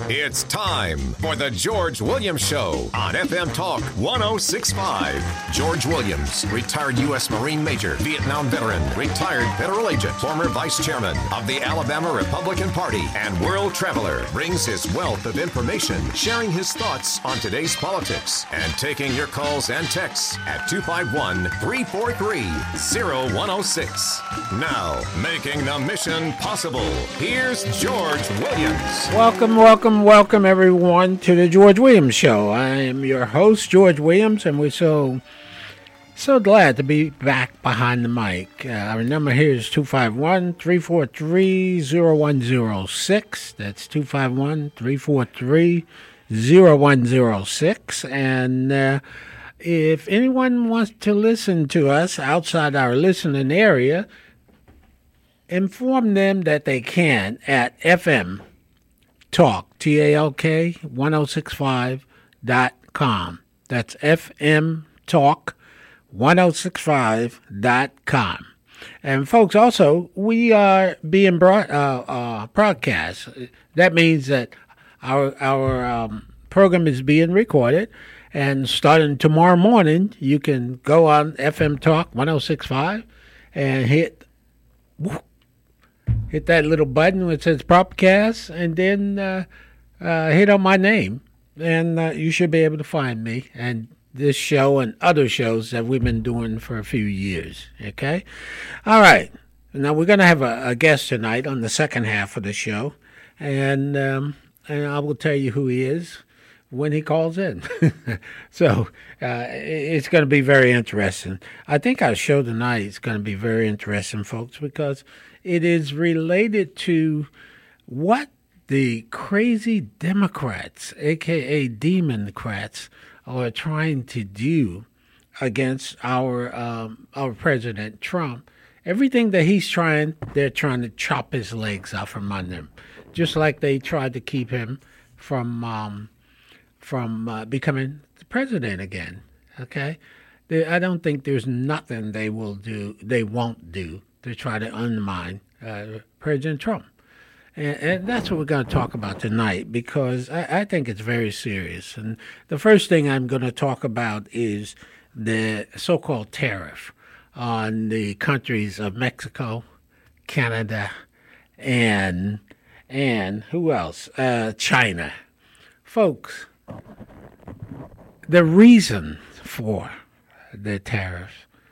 It's time for the George Williams Show on FM Talk 1065. George Williams, retired U.S. Marine Major, Vietnam veteran, retired federal agent, former vice chairman of the Alabama Republican Party, and world traveler, brings his wealth of information, sharing his thoughts on today's politics, and taking your calls and texts at 251-343-0106. Now, making the mission possible, here's George Williams. Welcome everyone to the George Williams Show. I am your host, George Williams, and we're so glad to be back behind the mic. Our number here is 251-343-0106. That's 251-343-0106. And if anyone wants to listen to us outside our listening area, inform them that they can at FM Talk, TALK 1065.com. That's FM Talk 1065.com. And folks, also, we are being broadcast. That means that our program is being recorded. And starting tomorrow morning, you can go on FM Talk 1065 and hit that little button which says Propcast, and then hit on my name, and you should be able to find me and this show and other shows that we've been doing for a few years. Okay? All right. Now, we're going to have a guest tonight on the second half of the show, and I will tell you who he is when he calls in. So it's going to be very interesting. I think our show tonight is going to be very interesting, folks, because it is related to what the crazy Democrats, a.k.a. Democrats, are trying to do against our President Trump. Everything that he's trying, they're trying to chop his legs out from under him, just like they tried to keep him from becoming the president again. Okay, I don't think there's nothing they won't do to try to undermine President Trump. And that's what we're going to talk about tonight, because I think it's very serious. And the first thing I'm going to talk about is the so-called tariff on the countries of Mexico, Canada, and who else? China. Folks, the reason for the tariffs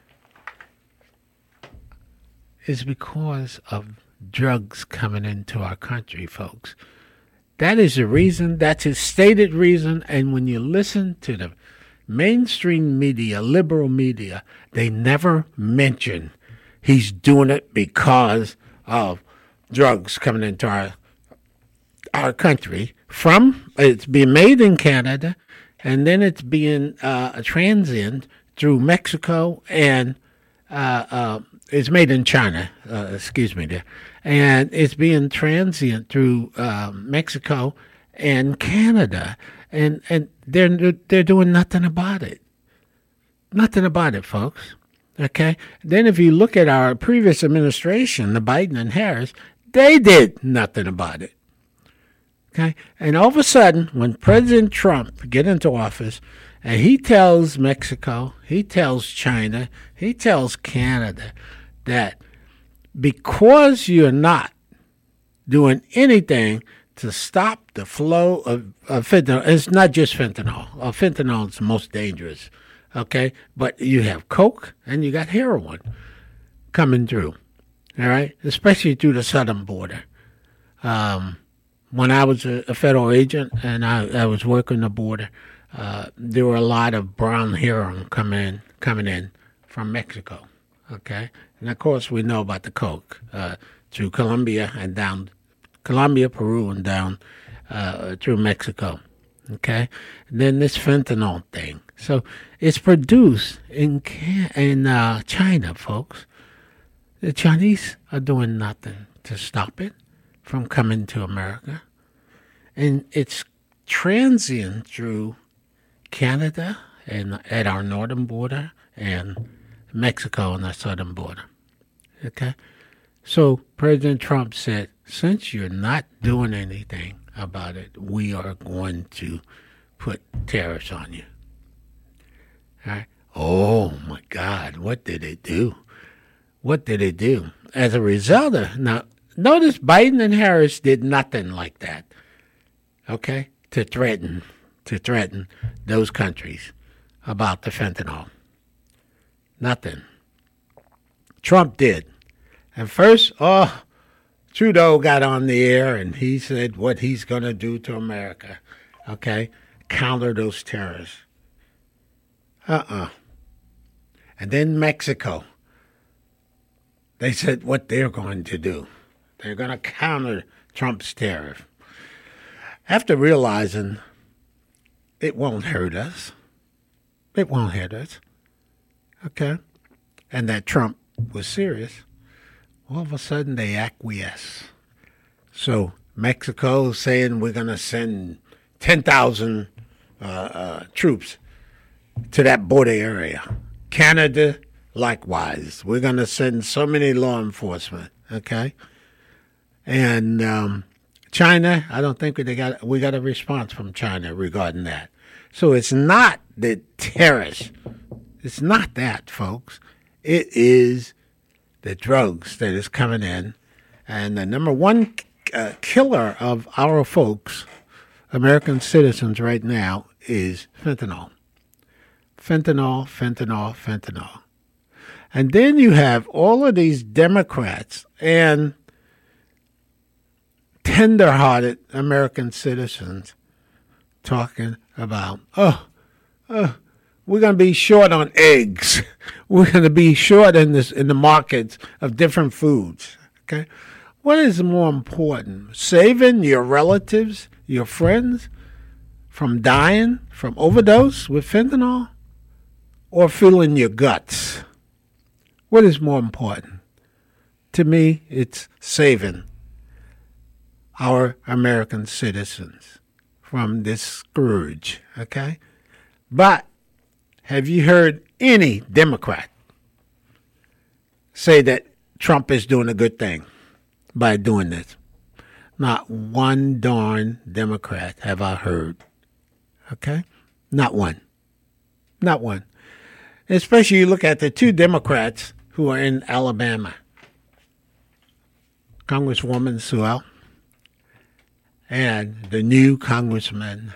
is because of drugs coming into our country, folks. That is the reason. That's his stated reason. And when you listen to the mainstream media, liberal media, they never mention he's doing it because of drugs coming into our country. It's being made in Canada, and then it's being transient through Mexico, and it's made in China, and it's being transient through Mexico and Canada, and they're doing nothing about it. Nothing about it, folks. Okay? Then if you look at our previous administration, the Biden and Harris, they did nothing about it. Okay? And all of a sudden, when President Trump get into office, and he tells Mexico, he tells China, he tells Canada that because you're not doing anything to stop the flow of fentanyl, it's not just fentanyl. Fentanyl is the most dangerous, okay? But you have coke and you got heroin coming through, all right? Especially through the southern border. When I was a federal agent and I was working the border, there were a lot of brown heroin coming in from Mexico, okay? And, of course, we know about the coke through Colombia and down Colombia, Peru, and down through Mexico, okay? And then this fentanyl thing. So it's produced in China, folks. The Chinese are doing nothing to stop it from coming to America. And it's transient through Canada and at our northern border and Mexico on our southern border. Okay? So President Trump said, since you're not doing anything about it. We are going to put tariffs on you. All right. Oh, my God. What did it do? What did it do? As a result of, now, notice Biden and Harris did nothing like that, okay, to threaten those countries about the fentanyl. Nothing. Trump did. And first, Trudeau got on the air and he said what he's going to do to America, okay, counter those terrorists. And then Mexico. They said what they're going to do. They're going to counter Trump's tariff. After realizing it won't hurt us. It won't hurt us. Okay? And that Trump was serious. All of a sudden they acquiesce. So Mexico is saying we're going to send 10,000 troops to that border area. Canada, likewise. We're going to send so many law enforcement, okay? And China, I don't think we got a response from China regarding that. So it's not the terrorists. It's not that, folks. It is the drugs that is coming in. And the number one killer of our folks, American citizens right now, is fentanyl. Fentanyl, fentanyl, fentanyl. And then you have all of these Democrats and tender-hearted American citizens talking about, we're going to be short on eggs. We're going to be short in the markets of different foods. Okay, what is more important, saving your relatives, your friends, from dying from overdose with fentanyl, or filling your guts? What is more important? To me, it's saving our American citizens from this scourge, okay? But have you heard any Democrat say that Trump is doing a good thing by doing this? Not one darn Democrat have I heard, okay? Not one. Not one. Especially you look at the two Democrats who are in Alabama, Congresswoman Sewell and the new Congressman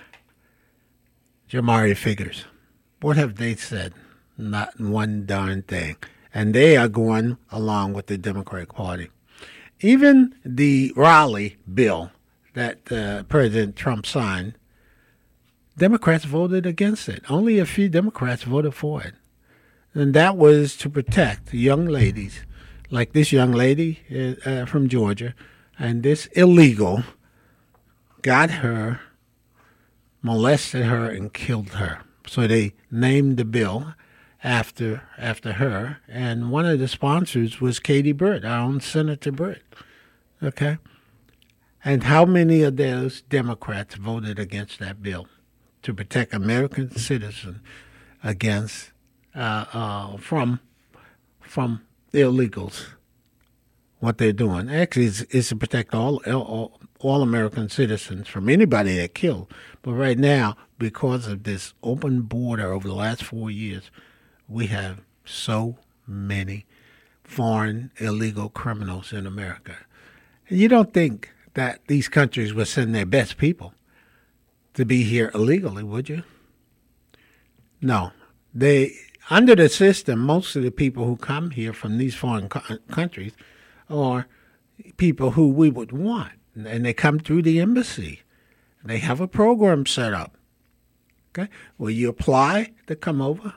Jamari Figures. What have they said? Not one darn thing. And they are going along with the Democratic Party. Even the Raleigh bill that President Trump signed, Democrats voted against it. Only a few Democrats voted for it. And that was to protect young ladies, like this young lady from Georgia, and this illegal got her, molested her, and killed her. So they named the bill after her, and one of the sponsors was Katie Britt, our own Senator Britt. Okay? And how many of those Democrats voted against that bill to protect American citizens against from illegals? What they're doing actually is to protect all American citizens from anybody that killed. But right now, because of this open border over the last 4 years, we have so many foreign illegal criminals in America. And you don't think that these countries would send their best people to be here illegally, would you? No. Under the system, most of the people who come here from these foreign countries are people who we would want. And they come through the embassy. They have a program set up. Okay? Well, you apply to come over.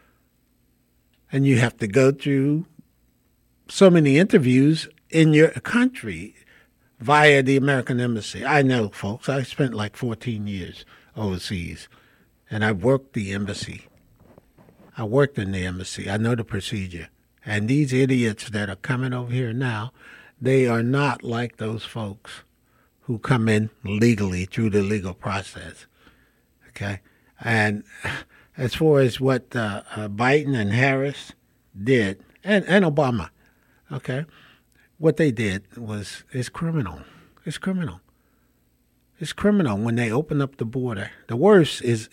And you have to go through so many interviews in your country via the American embassy. I know, folks. I spent like 14 years overseas. And I worked the embassy. I worked in the embassy. I know the procedure. And these idiots that are coming over here now, they are not like those folks who come in legally through the legal process. Okay? And as far as what Biden and Harris did, and Obama, okay, what they did is criminal. It's criminal. It's criminal when they open up the border. The worst is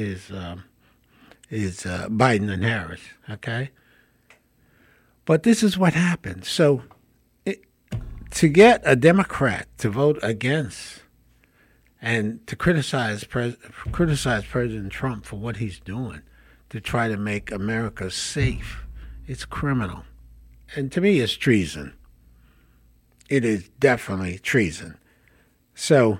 Biden and Harris. Okay, but this is what happens. So, to get a Democrat to vote against and to criticize President Trump for what he's doing to try to make America safe, it's criminal, and to me, it's treason. It is definitely treason. So.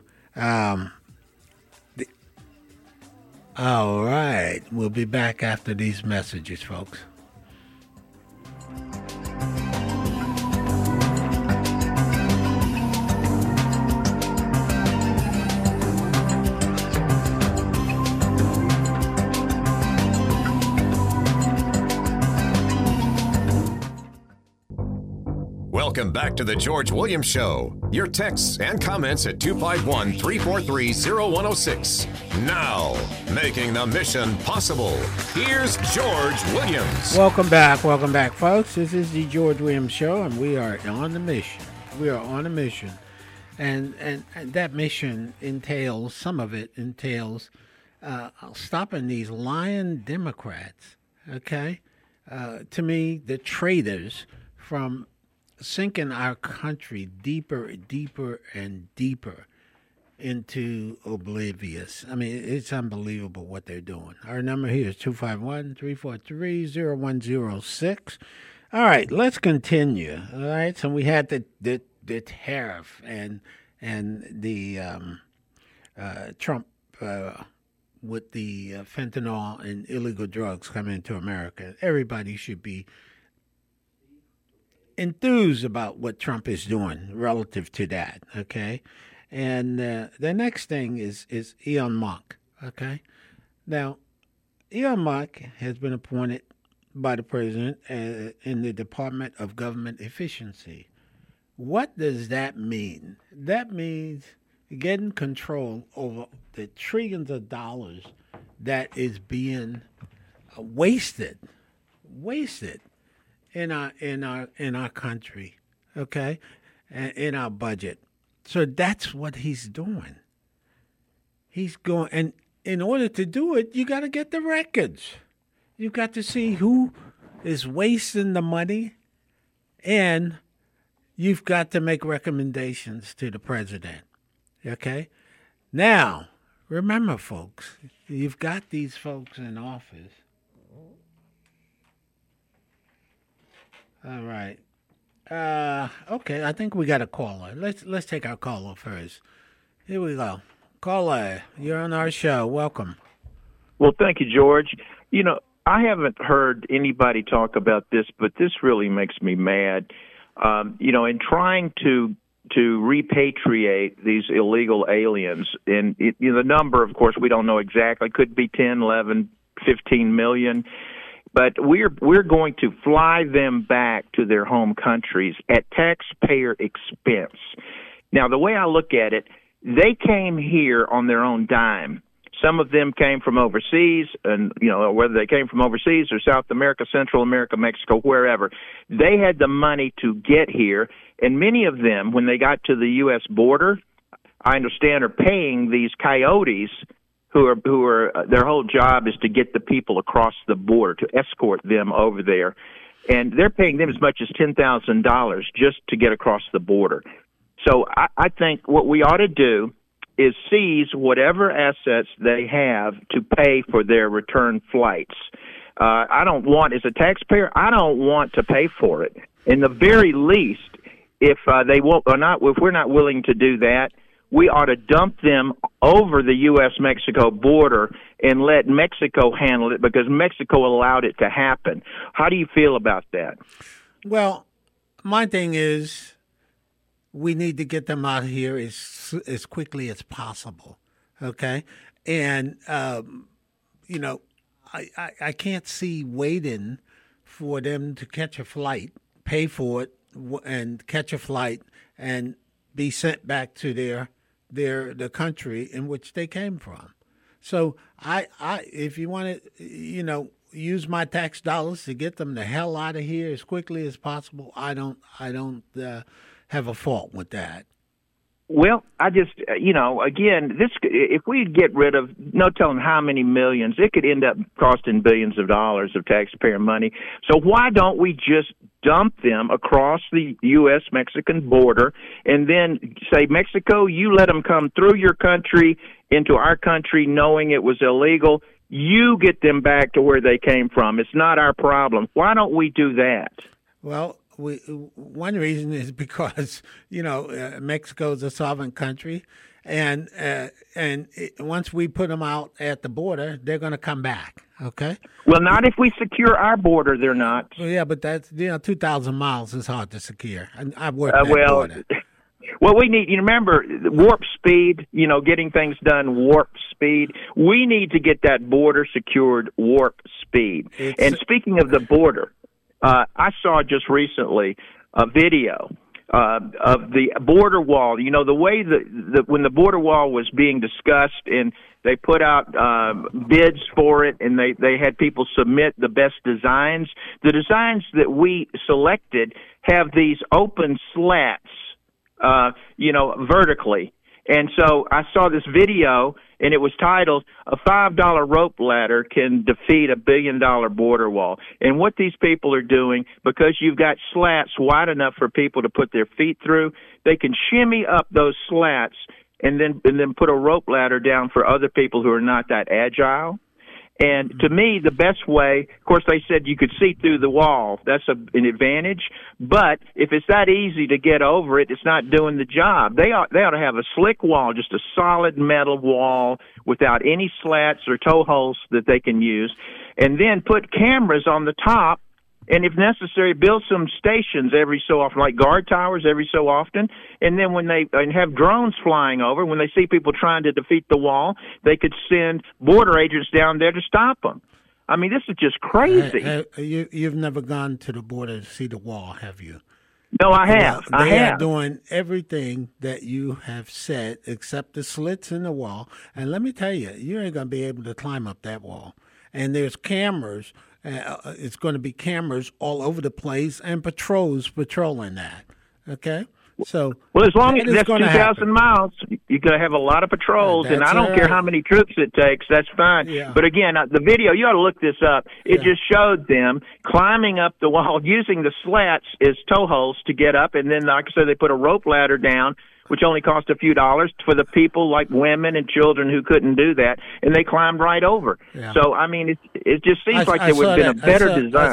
All right. We'll be back after these messages, folks. Welcome back to the George Williams Show. Your texts and comments at 251-343-0106. Now, making the mission possible, here's George Williams. Welcome back, folks. This is the George Williams Show, and we are on the mission. We are on a mission. And that mission entails, some of it entails, stopping these lying Democrats, okay? To me, the traitors from sinking our country deeper and deeper into oblivious. I mean, it's unbelievable what they're doing. Our number here is 251-343-0106. All right, let's continue. All right, so we had the tariff and the Trump with the fentanyl and illegal drugs coming into America. Everybody should be enthused about what Trump is doing relative to that, okay? And the next thing is Elon Musk, okay? Now, Elon Musk has been appointed by the president in the Department of Government Efficiency. What does that mean? That means getting control over the trillions of dollars that is being wasted in our country, okay, in our budget. So that's what he's doing. He's going, and in order to do it, you got to get the records. You got to see who is wasting the money, and you've got to make recommendations to the president. Okay? Now, remember, folks, you've got these folks in office. All right. Okay, I think we got a caller. Let's take our caller first. Here we go. Caller, you're on our show. Welcome. Well, thank you, George. You know, I haven't heard anybody talk about this, but this really makes me mad. In trying to repatriate these illegal aliens, and the number, of course, we don't know exactly. Could be 10, 11, 15 million. But we're going to fly them back to their home countries at taxpayer expense. Now, the way I look at it, they came here on their own dime. Some of them came from overseas, and whether they came from overseas or South America, Central America, Mexico, wherever, they had the money to get here. And many of them, when they got to the U.S. border, I understand, are paying these coyotes who are their whole job is to get the people across the border, to escort them over there. And they're paying them as much as $10,000 just to get across the border. So I think what we ought to do is seize whatever assets they have to pay for their return flights. I don't want, as a taxpayer, I don't want to pay for it. In the very least, if we're not willing to do that, we ought to dump them over the U.S.-Mexico border and let Mexico handle it, because Mexico allowed it to happen. How do you feel about that? Well, my thing is we need to get them out of here as quickly as possible, okay? And, I can't see waiting for them to catch a flight, pay for it, and catch a flight and be sent back to the country in which they came from. So I if you want to, use my tax dollars to get them the hell out of here as quickly as possible, I don't have a fault with that. Well, I just, again, if we get rid of no telling how many millions, it could end up costing billions of dollars of taxpayer money. So why don't we just dump them across the U.S.-Mexican border and then say, Mexico, you let them come through your country into our country knowing it was illegal. You get them back to where they came from. It's not our problem. Why don't we do that? Well, one reason is because Mexico is a sovereign country, and once we put them out at the border, they're going to come back. Okay. Well, not if we secure our border. They're not. Well, yeah, but that's 2,000 miles is hard to secure. And I've worked that border. Well, we need, remember, warp speed, getting things done warp speed. We need to get that border secured warp speed. And speaking of the border, I saw just recently a video of the border wall. The way that when the border wall was being discussed and they put out bids for it and they had people submit the best designs. The designs that we selected have these open slats, vertically. And so I saw this video, and it was titled, "A $5 rope ladder can defeat a $1 billion border wall." And what these people are doing, because you've got slats wide enough for people to put their feet through, they can shimmy up those slats and then put a rope ladder down for other people who are not that agile. And to me, the best way, of course, they said you could see through the wall. That's an advantage. But if it's that easy to get over it, it's not doing the job. They ought to have a slick wall, just a solid metal wall without any slats or toe holes that they can use, and then put cameras on the top. And if necessary, build some stations every so often, like guard towers every so often. And then when they have drones flying over, when they see people trying to defeat the wall, they could send border agents down there to stop them. I mean, this is just crazy. You've never gone to the border to see the wall, have you? No, I have. They are doing everything that you have said except the slits in the wall. And let me tell you, you ain't going to be able to climb up that wall. And there's cameras. It's going to be cameras all over the place and patrolling that. Okay? So, well, as long as that's 2,000 miles, you're going to have a lot of patrols, and I don't care how many troops it takes. That's fine. Yeah. But again, the video, you ought to look this up. It just showed them climbing up the wall, using the slats as toe holes to get up, and then, like I said, they put a rope ladder down, which only cost a few dollars for the people like women and children who couldn't do that, and they climbed right over. Yeah. So, I mean, it just seems like there would have been a better design.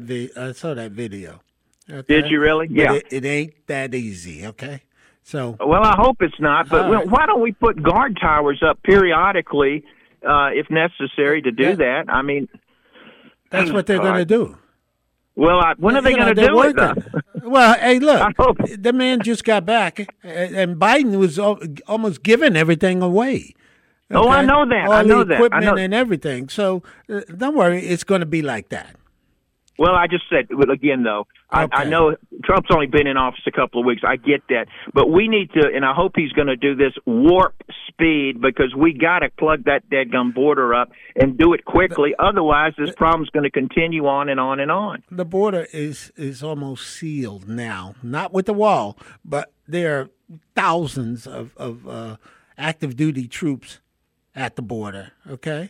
I saw that video. Okay? Did you really? But yeah. It ain't that easy, okay? So. Well, I hope it's not, but why don't we put guard towers up periodically if necessary to do that? I mean. That's what they're going to do. Well, when are they going to do it, though? Well, hey, look, the man just got back, and Biden was almost giving everything away. Okay? Oh, I know that. All the equipment and everything. So don't worry, it's going to be like that. Well, I just said, again, though, I know Trump's only been in office a couple of weeks. I get that. But we need to, and I hope he's going to do this warp speed, because we got to plug that dadgum border up and do it quickly. Otherwise, this problem's going to continue on and on and on. The border is almost sealed now. Not with the wall, but there are thousands of active duty troops at the border, okay?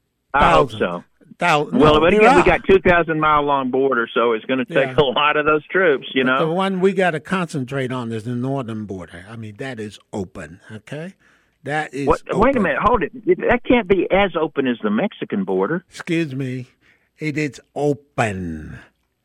I hope so. Well, but again, we got 2,000-mile long border, so it's going to take a lot of those troops, you know. The one we got to concentrate on is the northern border. I mean, that is open, okay? That is open. Wait a minute, hold it. That can't be as open as the Mexican border. Excuse me. It is open.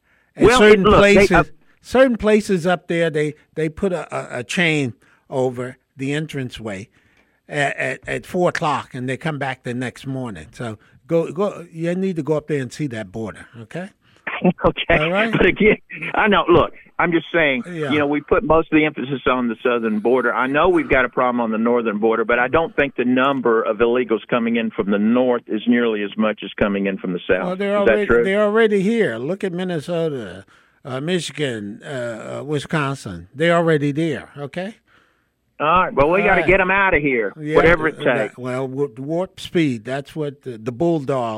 And certain places up there, they put a chain over the entranceway at 4 o'clock, and they come back the next morning. So go. You need to go up there and see that border. Okay. Okay. All right. But again, I know. Look, I'm just saying. Yeah. We put most of the emphasis on the southern border. I know we've got a problem on the northern border, but I don't think the number of illegals coming in from the north is nearly as much as coming in from the south. Well, is that true? They're already here. Look at Minnesota, Michigan, Wisconsin. They're already there. Okay. All right. Well, we got to get them out of here, whatever it takes. Well, warp speed. That's what the bulldog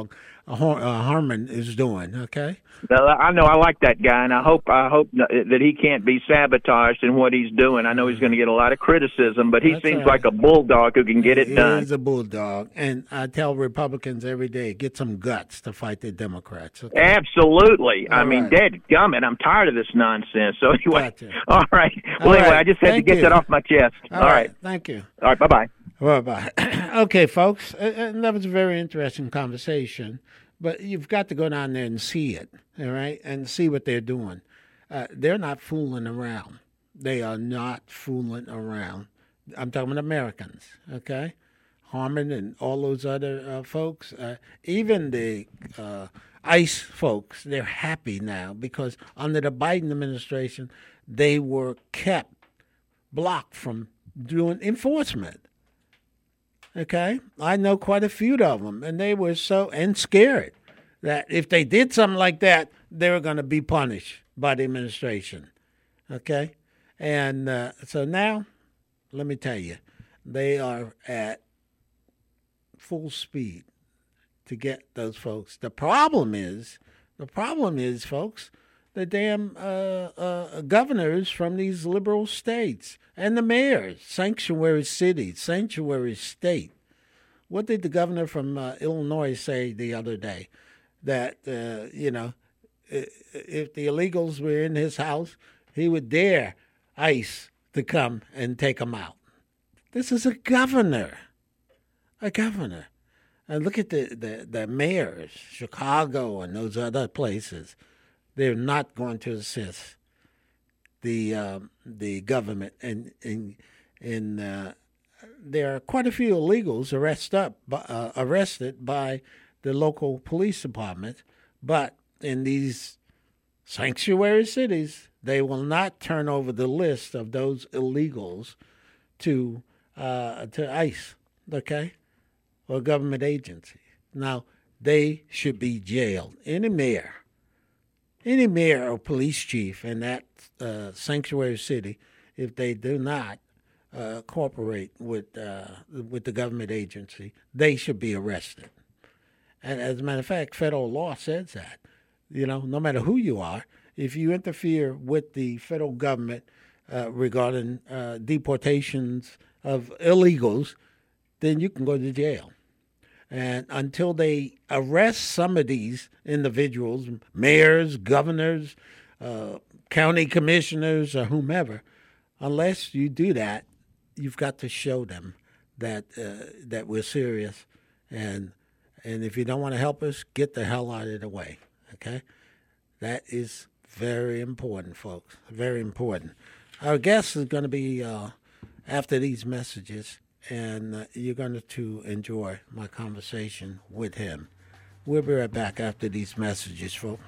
Harmon is doing. Okay. Well, I know I like that guy, and I hope that he can't be sabotaged in what he's doing. I know he's going to get a lot of criticism, but he seems like a bulldog who can get it done. He's a bulldog, and I tell Republicans every day, get some guts to fight the Democrats. Okay? Absolutely. I mean, dadgummit, I'm tired of this nonsense. So anyway, Gotcha. All right. Well, anyway, I just had to get that off my chest. All right. Thank you. All right. Bye-bye. Bye-bye. Okay, folks, and that was a very interesting conversation. But you've got to go down there and see it, all right, and see what they're doing. They're not fooling around. They are not fooling around. I'm talking about Americans, okay? Harmon and all those other folks, even the ICE folks, they're happy now because under the Biden administration, they were kept blocked from doing enforcement. Okay, I know quite a few of them, and they were so scared that if they did something like that, they were going to be punished by the administration. Okay, and so now, let me tell you, they are at full speed to get those folks. The problem is, folks, the damn governors from these liberal states and the mayors, sanctuary cities, sanctuary state. What did the governor from Illinois say the other day? That, if the illegals were in his house, he would dare ICE to come and take them out. This is a governor. And look at the mayors, Chicago and those other places. They're not going to assist the government, and there are quite a few illegals arrested by the local police department, but in these sanctuary cities, they will not turn over the list of those illegals to ICE, okay, or government agency. Now, they should be jailed. Any mayor or police chief in that sanctuary city, if they do not cooperate with the government agency, they should be arrested. And as a matter of fact, federal law says that. No matter who you are, if you interfere with the federal government regarding deportations of illegals, then you can go to jail. And until they arrest some of these individuals, mayors, governors, county commissioners, or whomever, unless you do that, you've got to show them that we're serious. And if you don't want to help us, get the hell out of the way, okay? That is very important, folks, very important. Our guest is going to be after these messages, and you're going to enjoy my conversation with him. We'll be right back after these messages, folks.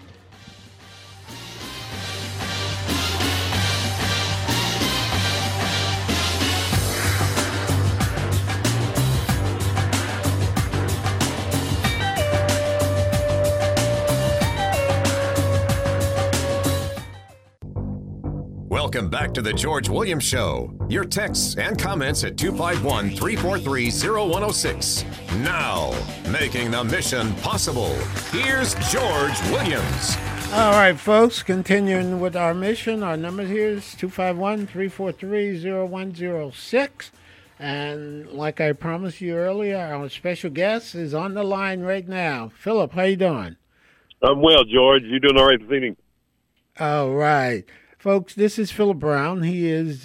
Welcome back to the George Williams Show. Your texts and comments at 251-343-0106. Now, making the mission possible, here's George Williams. All right, folks, continuing with our mission. Our number here is 251-343-0106. And like I promised you earlier, our special guest is on the line right now. Philip, how you doing? I'm well, George. You doing all right this evening? All right. Folks, this is Philip Brown. He is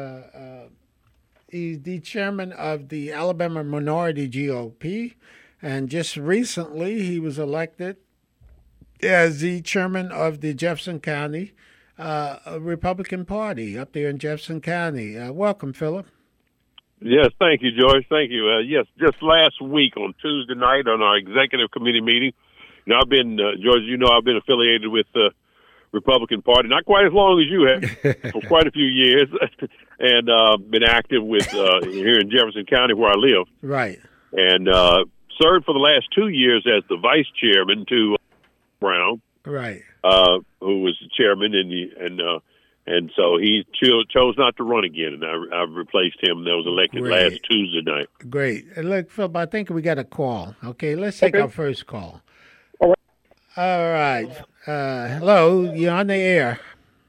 he's the chairman of the Alabama Minority GOP, and just recently he was elected as the chairman of the Jefferson County Republican Party up there in Jefferson County. Welcome, Philip. Yes, thank you, George. Thank you. Yes, just last week on Tuesday night on our executive committee meeting, I've been, George, I've been affiliated with Republican Party, not quite as long as you have, for quite a few years, and been active with here in Jefferson County where I live. Right. And served for the last 2 years as the vice chairman to Brown, right? Who was the chairman, and so he chose not to run again, and I've replaced him. That was elected last Tuesday night. Great. And look, Philip, I think we got a call. Okay, let's take our first call. All right. Hello, you're on the air.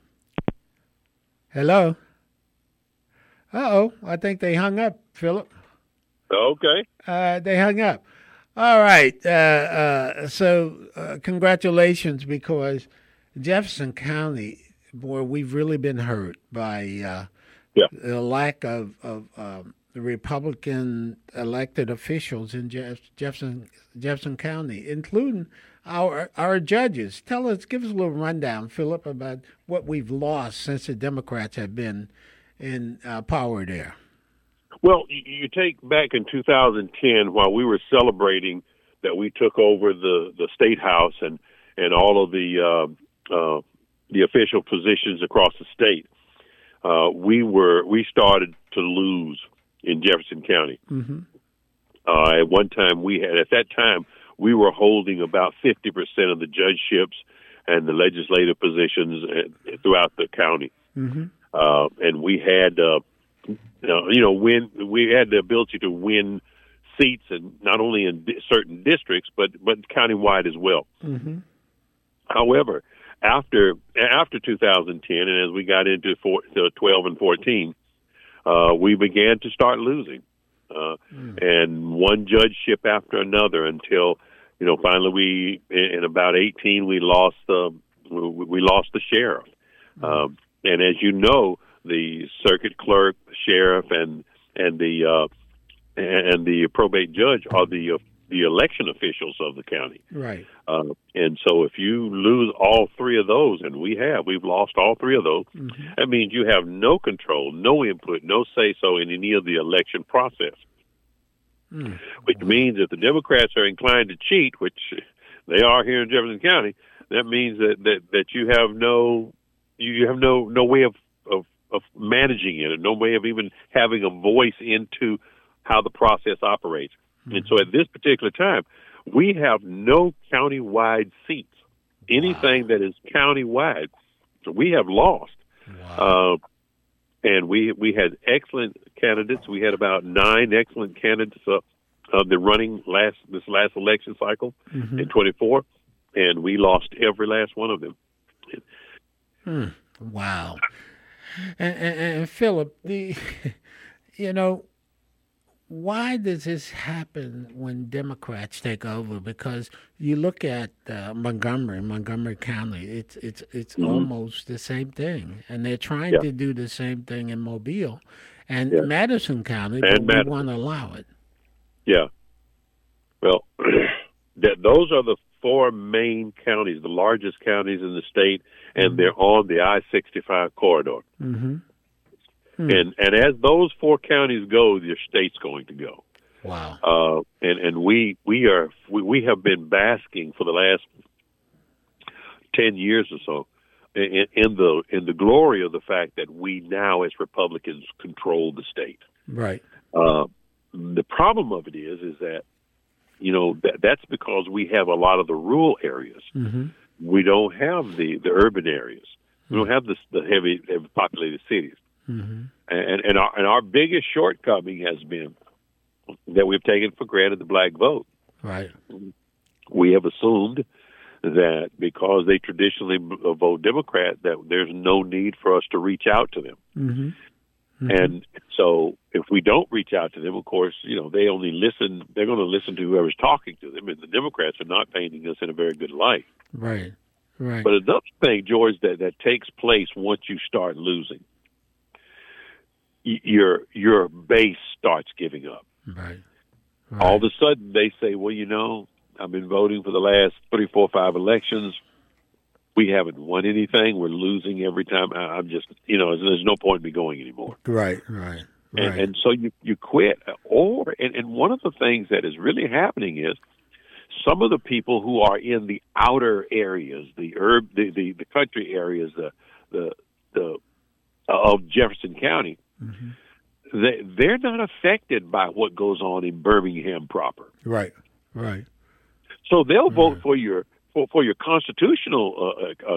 Hello. Uh-oh, I think they hung up, Philip. Okay. They hung up. All right. So congratulations, because Jefferson County, boy, we've really been hurt by the lack of the Republican elected officials in Jefferson County, including our judges. Give us a little rundown, Philip, about what we've lost since the Democrats have been in power there. Well, you take back in 2010, while we were celebrating that we took over the state house and all of the official positions across the state, we started to lose in Jefferson County. Mm-hmm. At one time, we were holding about 50% of the judgeships and the legislative positions throughout the county. Mm-hmm. And we had, we had the ability to win seats, and not only in certain districts, but countywide as well. Mm-hmm. However, after 2010, and as we got into 12 and 14, we began to start losing, and one judgeship after another until, finally in about 18 we lost the sheriff. And as you know, the circuit clerk, sheriff, and the probate judge are the election officials of the county. Right. And so if you lose all three of those, and we've lost all three of those, mm-hmm. that means you have no control, no input, no say-so in any of the election process. Which means if the Democrats are inclined to cheat, which they are here in Jefferson County, that means that you have no way of managing it, and no way of even having a voice into how the process operates. Mm-hmm. And so at this particular time, we have no countywide seats. Anything that is countywide, we have lost. Wow. And we had excellent candidates. We had about 9 excellent candidates of the running this last election cycle mm-hmm. in 24, and we lost every last one of them. Wow. And Philip, why does this happen when Democrats take over? Because you look at Montgomery County, it's mm-hmm. almost the same thing, and they're trying to do the same thing in Mobile and Madison County, but we want to allow it. Yeah. Well, those are the 4 main counties, the largest counties in the state, and mm-hmm. they're on the I-65 corridor. Mm-hmm. And as those 4 counties go, your state's going to go. Wow. And we have been basking for the last 10 years or so in the glory of the fact that we now, as Republicans, control the state. Right. The problem of it is that that's because we have a lot of the rural areas. Mm-hmm. We don't have the urban areas. We don't have the heavy populated cities. Mm-hmm. And our biggest shortcoming has been that we've taken for granted the black vote. Right. We have assumed that because they traditionally vote Democrat, that there's no need for us to reach out to them. Mm-hmm. Mm-hmm. And so if we don't reach out to them, of course, they only listen. They're going to listen to whoever's talking to them, and the Democrats are not painting us in a very good light. Right. Right. But another thing, George, that takes place once you start losing, your base starts giving up. Right. All of a sudden, they say, well, I've been voting for the last 3, 4, 5 elections. We haven't won anything. We're losing every time. I'm just, there's no point in me going anymore. Right. And so you quit. And one of the things that is really happening is some of the people who are in the outer areas, the country areas, of Jefferson County, mm-hmm. they're not affected by what goes on in Birmingham proper. Right. So they'll vote for your constitutional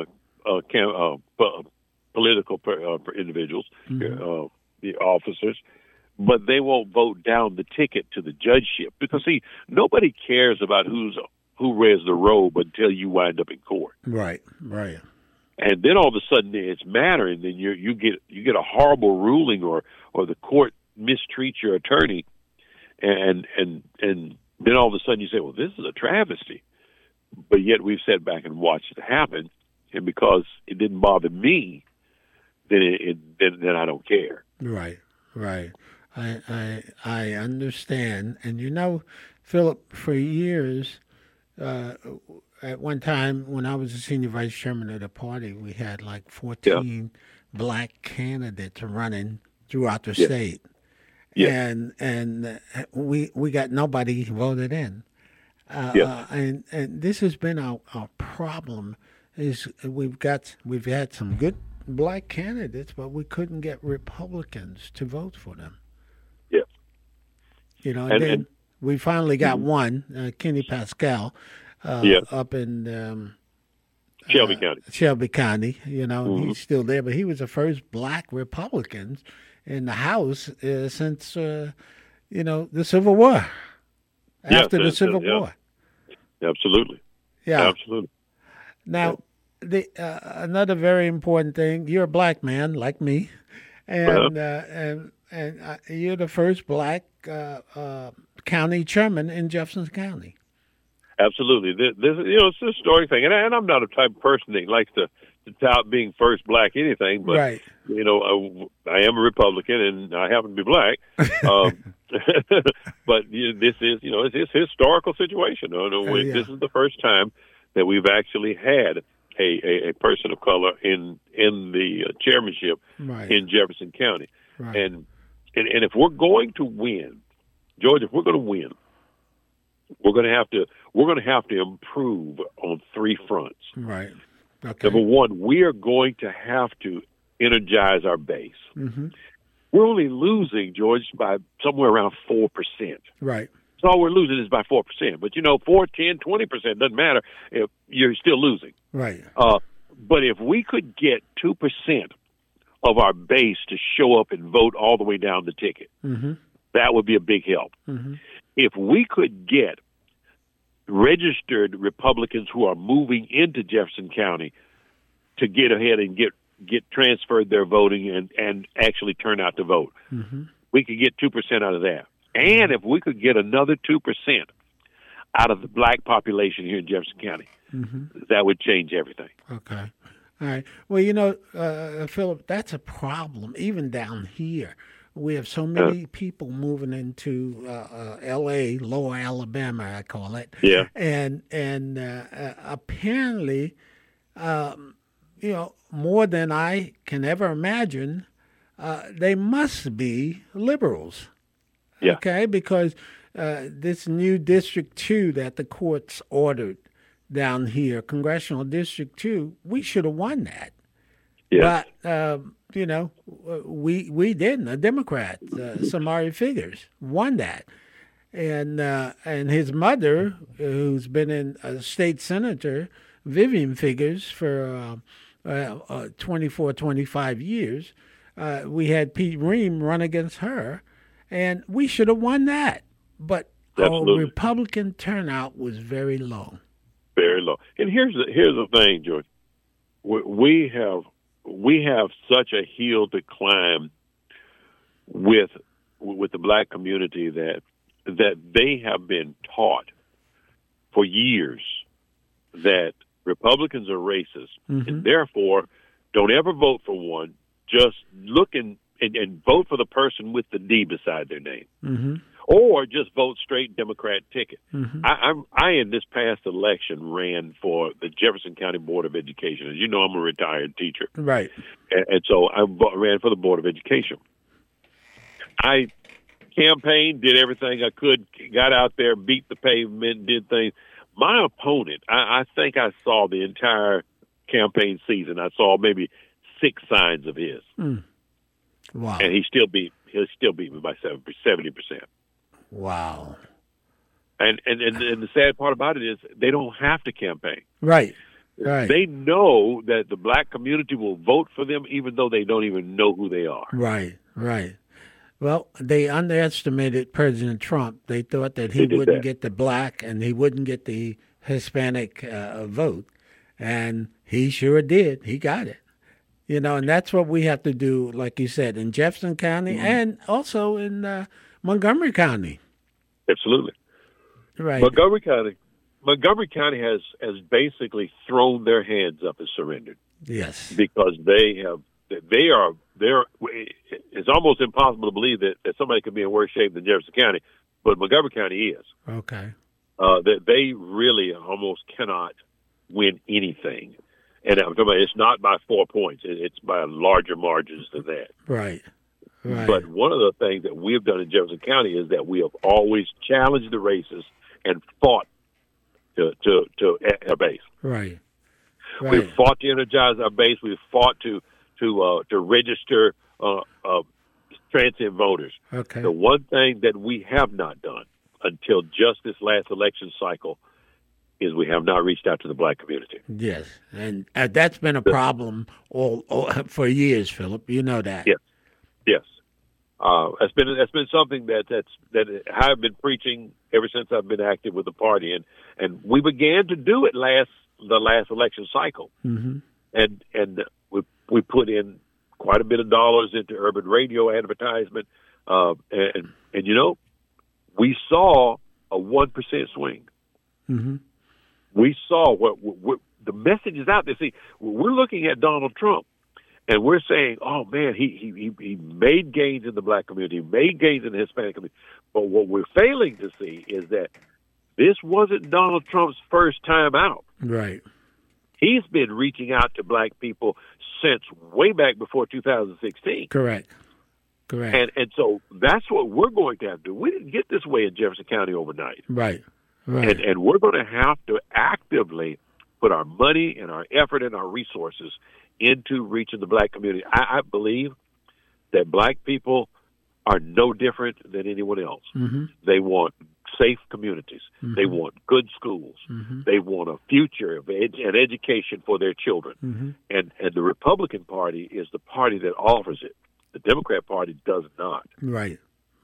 political individuals, mm-hmm. The officers, but they won't vote down the ticket to the judgeship because, see, nobody cares about who's who wears the robe until you wind up in court. Right, right. And then all of a sudden it's matter, and then you get a horrible ruling, or the court mistreats your attorney, and then all of a sudden you say, well, this is a travesty. But yet we've sat back and watched it happen, and because it didn't bother me, then I don't care. Right, right. I understand. And Philip, for years, at one time when I was the senior vice chairman of the party, we had like 14 black candidates running throughout the state. Yeah. And we got nobody voted in. And this has been our problem, is we've had some good black candidates, but we couldn't get Republicans to vote for them. Yeah. And we finally got one, Kenny Pascal, up in Shelby County. Shelby County, he's still there, but he was the first black Republican in the House since the Civil War. After the Civil War. Absolutely. Yeah. Absolutely. Now, another very important thing, you're a black man like me, and you're the first black county chairman in Jefferson County. Absolutely. It's a historic thing. And I'm not a type of person that likes to tout being first black anything, but, right. I am a Republican and I happen to be black. But this is, it's a historical situation. This is the first time that we've actually had a person of color in the chairmanship in Jefferson County. Right. And if we're going to win, George, if we're going to win, we're going to have to improve on three fronts. Right. Okay. Number one, we are going to have to energize our base. Mm-hmm. We're only losing, George, by somewhere around 4%. Right. So all we're losing is by 4%. But 4, 10, 20% doesn't matter if you're still losing. Right. But if we could get 2% of our base to show up and vote all the way down the ticket, mm-hmm. that would be a big help. Mm-hmm. If we could get registered Republicans who are moving into Jefferson County to get ahead and get transferred their voting and actually turn out to vote, mm-hmm. we could get 2% out of that. And if we could get another 2% out of the black population here in Jefferson County, mm-hmm. that would change everything. Okay. All right. Well, Philip, that's a problem even down here. We have so many people moving into L.A., Lower Alabama, I call it. Yeah. And apparently, more than I can ever imagine, they must be liberals. Yeah. Okay, because this new District 2 that the courts ordered down here, Congressional District 2, we should have won that. Yeah. But, we didn't. A Democrat, Samari Figurs, won that. And his mother, who's been a state senator, Vivian Figurs, for 24, 25 years, we had Pete Ream run against her, and we should have won that. But Absolutely. Our Republican turnout was very low. Very low. And here's the thing, George. We have such a hill to climb with the black community that they have been taught for years that Republicans are racist, mm-hmm. and therefore don't ever vote for one. Just look and vote for the person with the D beside their name. Mm-hmm. Or just vote straight Democrat ticket. Mm-hmm. I in this past election ran for the Jefferson County Board of Education. As you know, I'm a retired teacher. Right. And so I ran for the Board of Education. I campaigned, did everything I could, got out there, beat the pavement, did things. My opponent, I think I saw the entire campaign season. I saw maybe 6 signs of his. Mm. Wow. And he'll still beat me by 70%. Wow. And the sad part about it is they don't have to campaign. Right. Right. They know that the black community will vote for them even though they don't even know who they are. Right. Right. Well, they underestimated President Trump. They thought that he wouldn't get the black and he wouldn't get the Hispanic vote, and he sure did. He got it. And that's what we have to do, like you said, in Jefferson County and also in Montgomery County. Absolutely. Right. Montgomery County has basically thrown their hands up and surrendered. Yes. Because it's almost impossible to believe that somebody could be in worse shape than Jefferson County, but Montgomery County is. Okay. That they really almost cannot win anything. And I'm talking about it's not by 4 points. It's by larger margins than that. Right. But one of the things that we've done in Jefferson County is that we have always challenged the races and fought to our base. Right. We've fought to energize our base. We've fought to register transient voters. Okay. The one thing that we have not done until just this last election cycle is we have not reached out to the black community. Yes, and that's been a problem all for years, Philip. You know that. Yes. That's been something that I've been preaching ever since I've been active with the party, and we began to do it the last election cycle, mm-hmm. and we put in quite a bit of dollars into urban radio advertisement, and we saw a 1% swing. Mm-hmm. We saw what the message is out there. See, we're looking at Donald Trump, and we're saying, "Oh man, he made gains in the black community, made gains in the Hispanic community." But what we're failing to see is that this wasn't Donald Trump's first time out. Right. He's been reaching out to black people since way back before 2016. Correct. And so that's what we're going to have to do. We didn't get this way in Jefferson County overnight. Right. And we're going to have to actively put our money and our effort and our resources into reaching the black community. I believe that black people are no different than anyone else. Mm-hmm. They want safe communities. Mm-hmm. They want good schools. Mm-hmm. They want a future of an education for their children. Mm-hmm. And the Republican Party is the party that offers it. The Democrat Party does not. Right.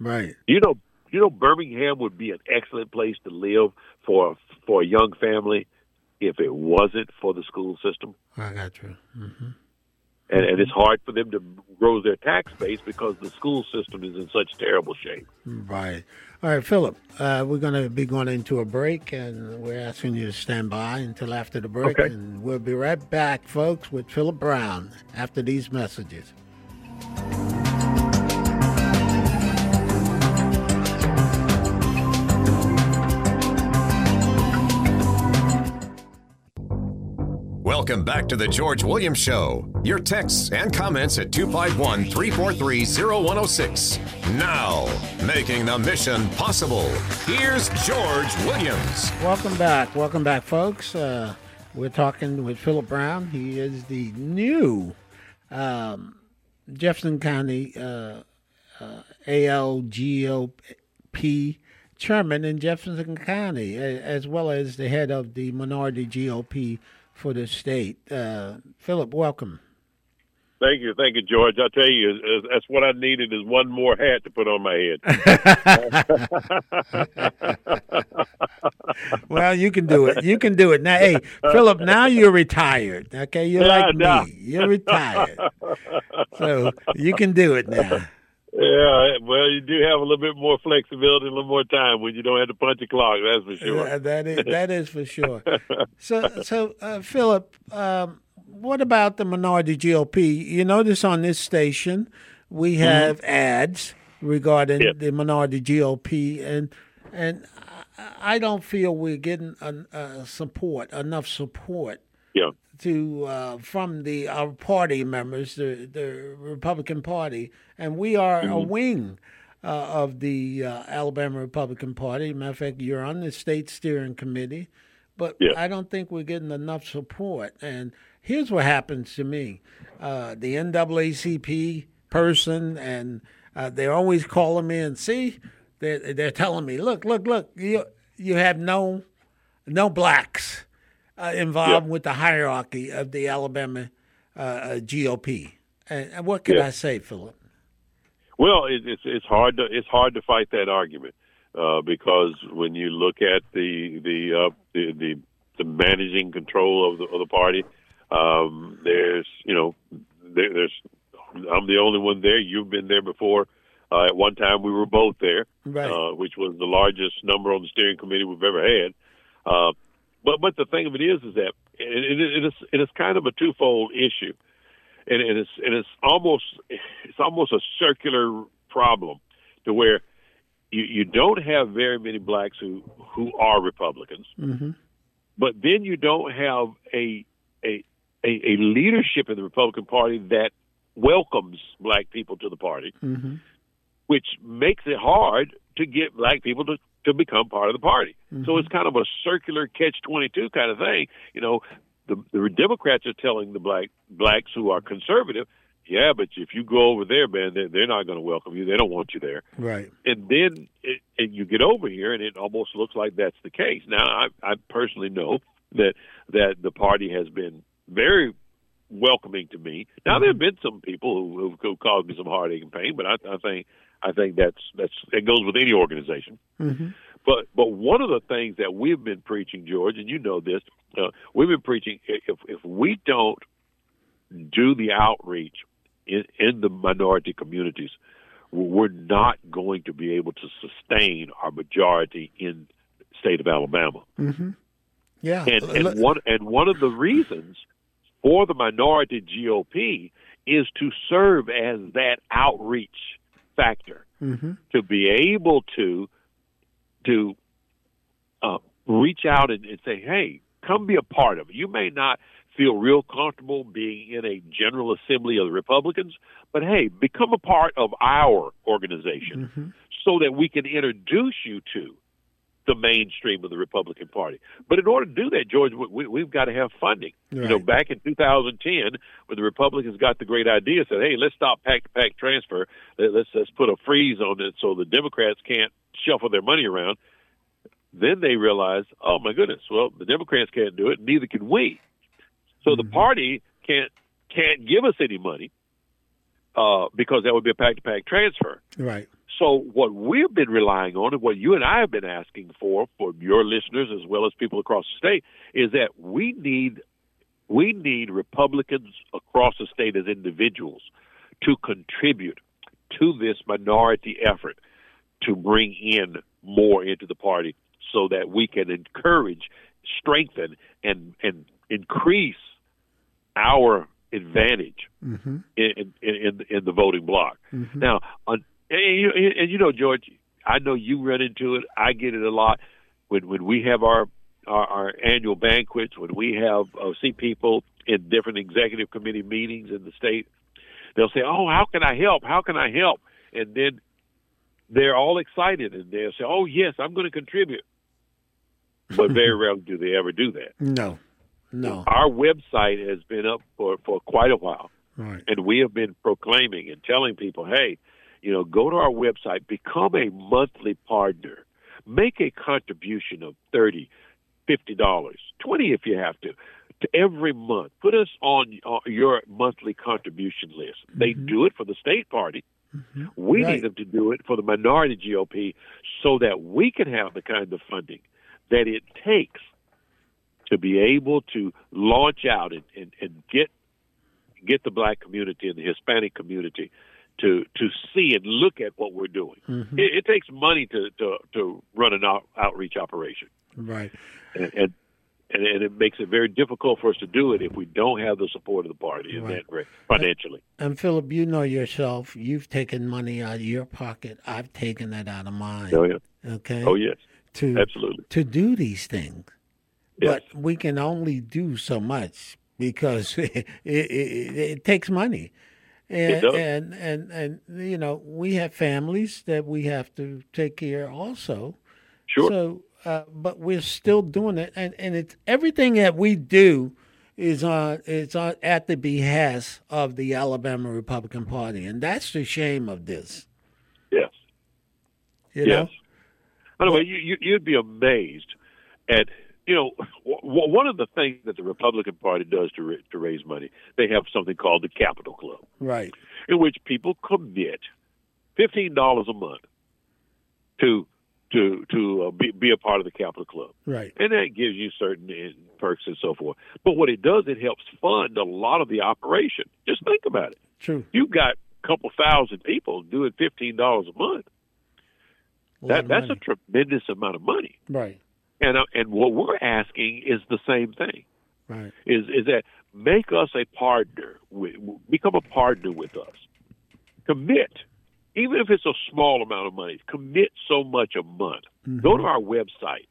You know, Birmingham would be an excellent place to live for a young family if it wasn't for the school system. I got you. Mm-hmm. And it's hard for them to grow their tax base because the school system is in such terrible shape. Right. All right, Philip, we're going to be going into a break, and we're asking you to stand by until after the break. Okay. And we'll be right back, folks, with Philip Brown after these messages. Welcome back to the George Williams Show. Your texts and comments at 251-343-0106. Now, making the mission possible, here's George Williams. Welcome back, folks. We're talking with Philip Brown. He is the new Jefferson County ALGOP chairman in Jefferson County, as well as the head of the minority GOP for the state. Philip, welcome. Thank you, George. I tell you, that's what I needed is one more hat to put on my head. Well, you can do it. Now, hey, Philip, now you're retired. Okay, you're like me. You're retired, so you can do it now. Yeah, well, you do have a little bit more flexibility, a little more time when you don't have to punch a clock. That's for sure. Yeah, that is for sure. So, Philip, what about the minority GOP? You notice on this station we have ads regarding the minority GOP, and I don't feel we're getting enough support. Yeah. From our party members, the Republican Party, and we are a wing of the Alabama Republican Party. Matter of fact, you're on the state steering committee, but I don't think we're getting enough support. And here's what happens to me: the NAACP person, and they're always calling me and they're telling me, look, you have no blacks involved with the hierarchy of the Alabama GOP. And what can I say, Philip? Well, it's hard to fight that argument because when you look at the the managing control of the party. There's I'm the only one there. You've been there before. At one time, we were both there, right. Which was the largest number on the steering committee we've ever had. But the thing of it is that it is kind of a twofold issue, and it's almost a circular problem, to where you don't have very many blacks who are Republicans, mm-hmm. but then you don't have a leadership in the Republican Party that welcomes black people to the party, mm-hmm. which makes it hard to get black people to become part of the party. Mm-hmm. So it's kind of a circular catch-22 kind of thing. You know, the Democrats are telling the blacks who are conservative, yeah, but if you go over there, man, they're not going to welcome you. They don't want you there. Right. And then and you get over here, and it almost looks like that's the case. Now, I personally know that the party has been very welcoming to me. Now, mm-hmm. there have been some people who caused me some heartache and pain, but I think that goes with any organization. Mm-hmm. But one of the things that we've been preaching, George, and you know this, we've been preaching, if we don't do the outreach in the minority communities, we're not going to be able to sustain our majority in the state of Alabama. Mm-hmm. Yeah, and one of the reasons for the minority GOP is to serve as that outreach factor, mm-hmm. to be able to reach out and say, hey, come be a part of it. You may not feel real comfortable being in a General Assembly of the Republicans, but hey, become a part of our organization, mm-hmm. so that we can introduce you to the mainstream of the Republican Party. But in order to do that, George, we've got to have funding. Right. You know, back in 2010, when the Republicans got the great idea, said, hey, let's stop pack-to-pack transfer. Let's put a freeze on it so the Democrats can't shuffle their money around. Then they realized, oh, my goodness, well, the Democrats can't do it, neither can we. So mm-hmm. the party can't give us any money because that would be a pack-to-pack transfer. Right. So what we've been relying on, and what you and I have been asking for your listeners as well as people across the state, is that we need Republicans across the state as individuals to contribute to this minority effort to bring in more into the party, so that we can encourage, strengthen, and increase our advantage mm-hmm. in the voting bloc. Mm-hmm. Now, and you know, George, I know you run into it. I get it a lot when we have our annual banquets, when we have see people in different executive committee meetings in the state. They'll say, "Oh, how can I help? How can I help?" And then they're all excited, and they'll say, "Oh, yes, I'm going to contribute." But very rarely do they ever do that. No. Our website has been up for quite a while, right. and we have been proclaiming and telling people, hey, you know, go to our website, become a monthly partner, make a contribution of $30, $50, $20 if you have to every month. Put us on your monthly contribution list. Mm-hmm. They do it for the state party. Mm-hmm. We right. need them to do it for the minority GOP, so that we can have the kind of funding that it takes to be able to launch out and get the black community and the Hispanic community to see and look at what we're doing. Mm-hmm. It takes money to run an outreach operation, right? And it makes it very difficult for us to do it if we don't have the support of the party in right. that financially. And Philip, you know yourself. You've taken money out of your pocket. I've taken it out of mine. Oh yeah. Okay. Oh yes. Absolutely. To do these things. Yes. But we can only do so much because it takes money. It does. And you know, we have families that we have to take care also. Sure. So, but we're still doing it, and it's everything that we do is on at the behest of the Alabama Republican Party, and that's the shame of this. Yes. You know? Anyway, you'd be amazed at, you know, one of the things that the Republican Party does to raise money. They have something called the Capital Club, right, in which people commit $15 a month to be a part of the Capital Club. Right. And that gives you certain perks and so forth. But what it does, it helps fund a lot of the operation. Just think about it. True. You've got a couple thousand people doing $15 a month. That's a tremendous amount of money. Right. And what we're asking is the same thing. Right. Is that make us a partner, become a partner with us. Commit, even if it's a small amount of money, commit so much a month. Mm-hmm. Go to our website,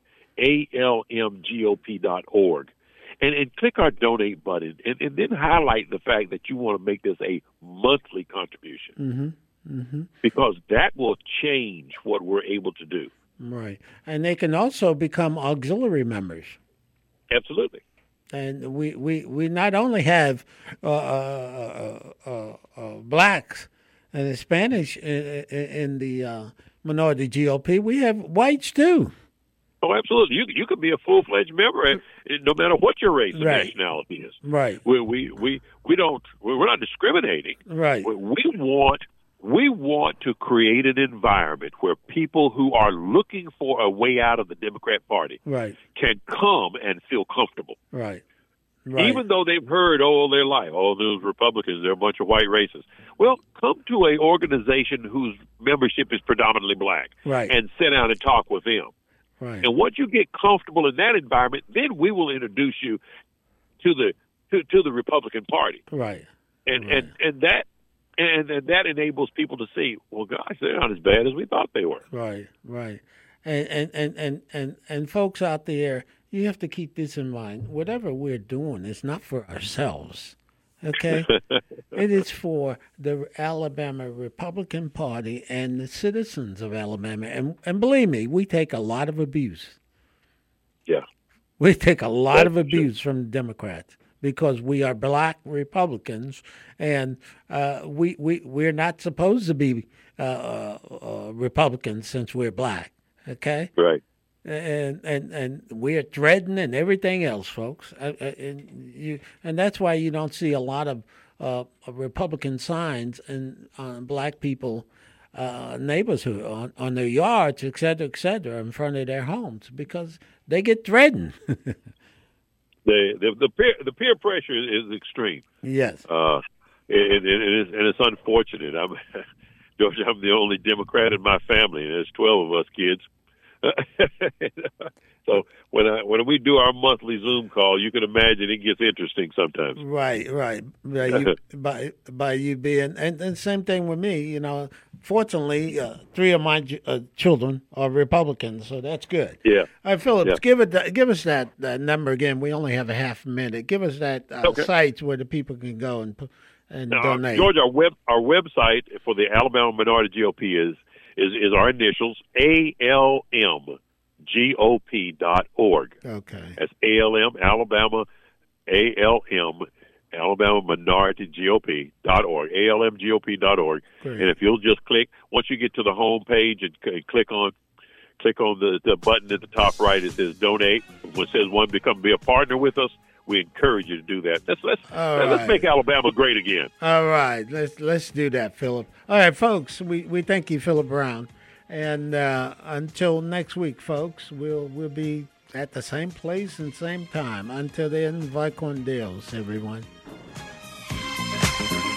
almgop.org, and click our donate button, and then highlight the fact that you want to make this a monthly contribution. Mm-hmm. Mm-hmm. Because that will change what we're able to do. Right. And they can also become auxiliary members. Absolutely. And we not only have blacks and Hispanics in the minority GOP, we have whites too. Oh, absolutely. You could be a full-fledged member, no matter what your race and nationality is. Right. We're not discriminating. Right. We want to create an environment where people who are looking for a way out of the Democrat Party can come and feel comfortable. Right. Even though they've heard all their life, those Republicans, they're a bunch of white racists. Well, come to an organization whose membership is predominantly black and sit down and talk with them. Right. And once you get comfortable in that environment, then we will introduce you to the Republican Party. Right. And that enables people to see, well, gosh, they're not as bad as we thought they were. Right. And folks out there, you have to keep this in mind. Whatever we're doing is not for ourselves. Okay? It is for the Alabama Republican Party and the citizens of Alabama. And believe me, we take a lot of abuse. Yeah. We take a lot of abuse from the Democrats because we are black Republicans, and we're not supposed to be Republicans since we're black. Okay? Right. And we're threatened and everything else, folks. And that's why you don't see a lot of Republican signs on black people neighbors on their yards, et cetera, in front of their homes because they get threatened. The peer pressure is extreme. Yes. And it's unfortunate. George, I'm the only Democrat in my family, and there's 12 of us kids. So when we do our monthly Zoom call, you can imagine it gets interesting sometimes. Right. By you being, and same thing with me. You know, fortunately, 3 of my children are Republicans, so that's good. Yeah. All right, Phillips, yeah. give us that number again. We only have a half a minute. Give us that sites where the people can go and donate. George, our website for the Alabama Minority GOP is our initials, ALMGOP.org. Okay. That's ALM, Alabama, Alabama Minority GOP.org, ALMGOP.org. Great. And if you'll just click, once you get to the home page and click on the button at the top right, it says donate. It says be a partner with us. We encourage you to do that. Let's make Alabama great again. All right, let's do that, Philip. All right, folks, we thank you, Philip Brown, and until next week, folks, we'll be at the same place and same time. Until then, Vicon Deals, everyone.